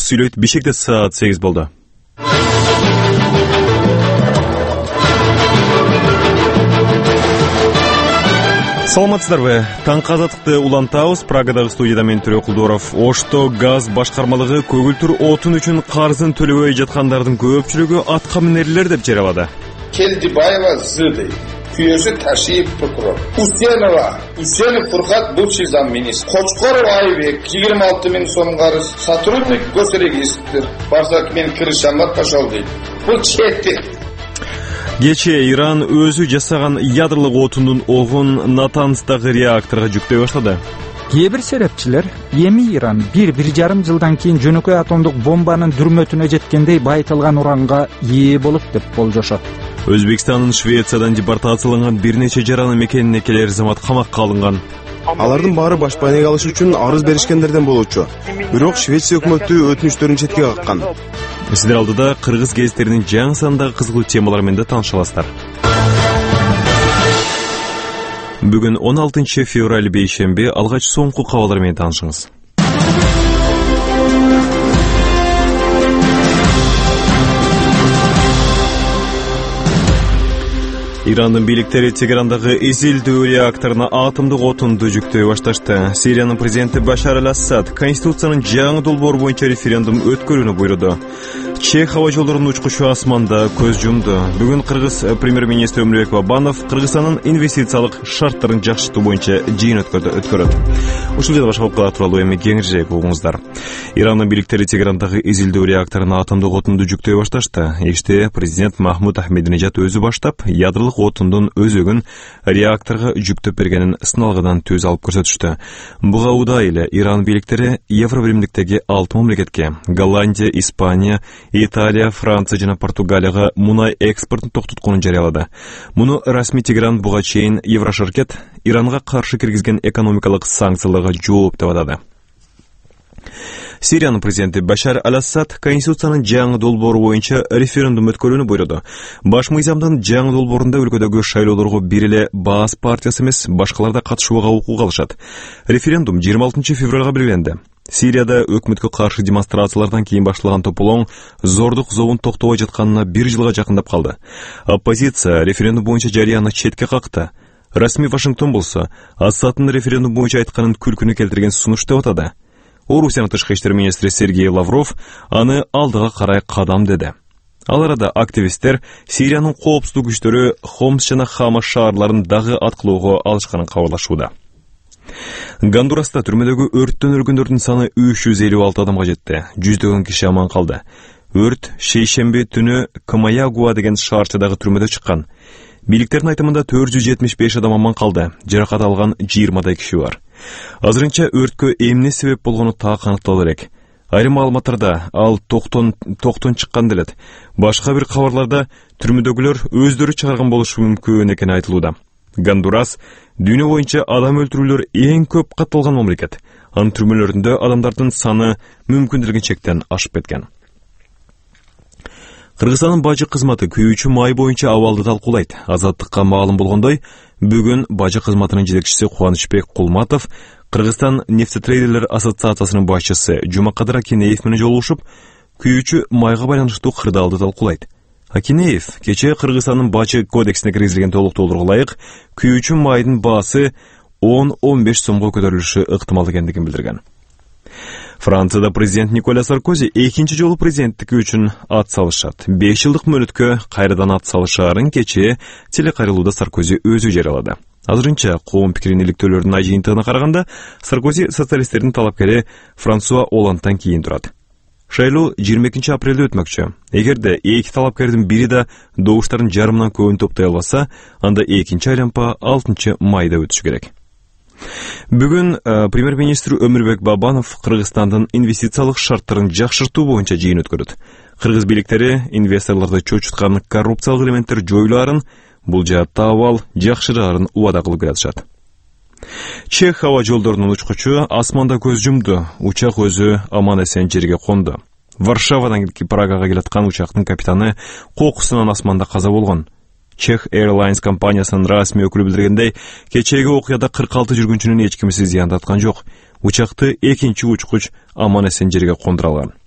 сүйлөйт. Бишкекте саат 8 болду. Саламатсыздарбы? Таңкы азаттыкты улантабыз. Прагадагы студияда мен Төрө Кулдоров. Ошто газ башкармалыгы көгүлтүр отун үчүн карзын төлөбөй жаткандардын көпчүлүгү атка минерлер деп жаралады. Келдибаева Зыды, Күйөзү Ташиев прокурор. Усенов Фуркат бывший замминистр. Кочкоров Айбек 26 миң сом карыз. Сотрудник госрегистр. Барсак мен киришамат кашал дейт. Бул четти. Кече Иран өзү жасаган ядролук отундун огун Натанстагы реакторго жүктөй баштады. Кээ бир серепчилер эми Иран 1-1,5 жылдан кийин жөнөкөй атомдук бомбанын дүрмөтүнө жеткендей байытылган уранга ээ болот деп болжошот. Өзбекстандын Швециядан депортацияланган бир нече жараны мекенине келер замат камакка алынган. Алардын баары башпанага алыш үчүн арыз беришкендерден болчу. Бирок Швеция өкмөтү өтүнүчтөрүн четке каккан. Сиздер алдыда кыргыз гезиттеринин жаңы сандагы кызыктуу темалары менен да тааныша аласыздар. Бүгүн 16 февраль бейшемби, алгач соңку кабарлар менен таанышыңыз. Ирандын бийликтери Тегерандагы изилдөө реакторуна атомдук отунду жүктөй башташты. Сириянын президенти Башар аль-Асад Конституциянын жаңы долбоору боюнча референдум өткөрүүнү буйруду. Чех аба жолдорунун учкучу асманда көз жумду. Бүгүн кыргыз премьер-министри Өмүрбек Бабанов Кыргызстандын инвестициялык шарттарын жакшыртуу боюнча жыйын өткөрөт. Ушул жана башка окуялар тууралуу эми кеңирээк угуңуздар. Ирандын бийликтери Тегерандагы изилдөө реакторуна атомдук отунду жүктөй башташты. Иште президент Махмуд Ахмединежад өзү баштап, ядролук отундун өзөгүн реакторго жүктөп бергенин сыналгыдан төз алып көрсөтүштү. Буга удай эле Иран бийликтери Евробиримдиктеги 6 мамлекетке — Голландия, Испания, Италия, Франция жана Португалияга мунай экспортун токтотконун жарыялады. Муну расмий Тегеран буга чейин Еврошеркет Иранга каршы киргизген экономикалык санкцияларга жооп деп атады. Сириянын президенти Башар аль-Асад Конституциянын жаңы долбоору боюнча референдум өткөрүүнү буйруду. Баш мыйзамдын жаңы долбоорунда өлкөдөгү шайлоолорго бир эле Баас партиясы эмес, башкалар да катышууга укук алышат. Референдум 26 февралга белгиленди. Сирияда өкмөткө каршы демонстрациялардан кийин башталган тополоң зордук зобун токтобой жатканына 1 жылга жакындап калды. Оппозиция референдум боюнча жарыяны четке какты. Расмий Вашингтон болсо Асаддын референдум боюнча айтканын күлкүнү келтирген сунуш деп атады. Орусиянын тышкы иштер министри Сергей Лавров аны алдыга карай кадам деди. Ал арада активисттер Сириянын коопсуздук күчтөрү Хомс жана Хама шаарларын дагы аткылоого алышканын кабарлашууда. Гондураста түрмөдөгү өрттөн өлгөндөрдүн саны 356 адамга жетти. 100дөгөн киши аман калды. Өрт шейшемби түнү Камаягуа деген шаарчадагы түрмөдө чыккан. Бийликтердин айтымында 475 адам аман калды. Жаракат алган 20 киши бар. Азырынча өрткө эмне себеп болгону так аныктала элек. Айрым маалыматтарда ал токтон чыккан делет. Башка бир кабарларда түрмөдөгүлөр өздөрү чыгарган болушу мүмкүн экени айтылууда. Гондурас дүйнө боюнча адам өлтүрүүлөр эң көп катталган мамлекет. Анын түрмөлөрүндө адамдардын саны мүмкүндүгүнчө чектен ашып кеткен. Кыргызстандын бажы кызматы күйүүчү май боюнча абалды талкуулайт. Азаттыкка маалым болгондой, бүгүн бажы кызматынын жетекчиси Кубанычбек Кулматов Кыргызстан нефтетрейдерлер ассоциациясынын башчысы Жумакадыр Акинеев менен жолугушуп, күйүүчү майга байланыштуу кырдаалды талкуулайт. Акинеев кече Кыргызстандын бажы кодексине киргизилген толуктоолорго ылайык күйүүчү майдын баасы 10-15 сомго көтөрүлүшү ыктымал экендигин билдирген. Францияда президент Николя Саркози экинчи жолу президенттикки үчүн ат салышат. 5 жылдык мөөнөткө кайрадан ат салышаарын кече телекайрылууда Саркози өзү жарыялады. Азырынча коом пикирин иликтөөлөрдүн жыйынтыгына караганда Саркози социалисттердин талапкери Франсуа Олландтан кийин турат. Шайлоо 22 апрелде өтмөкчү. Эгерде эки талапкердин бири да добуштардын жарымынан көбүн топтой албаса, анда экинчи айлампа 6 майда өтүшү керек. Бүгүн премьер-министр Өмүрбек Бабанов Кыргызстандын инвестициялык шарттарын жакшыртуу боюнча жыйын өткөрөт. Кыргыз бийликтери инвесторлорду чочуткан коррупциялык элементтер жоюлаарын, бул жаатта абал жакшыраарын убада кылып жатышат. Чех аба жолдорунун учкучу асманда көз жумду. Учак өзү аман эсен жерге конду. Варшавадан Прагага келаткан учактын капитаны кокусунан асманда каза болгон. Чех Airlines компаниясынын расмий өкүлү билдиргендей, кечеги окуяда 46 жүргүнчүнүн эч кимси зыян тарткан жок. Учакты экинчи учкуч аман эсен жерге кондурулган.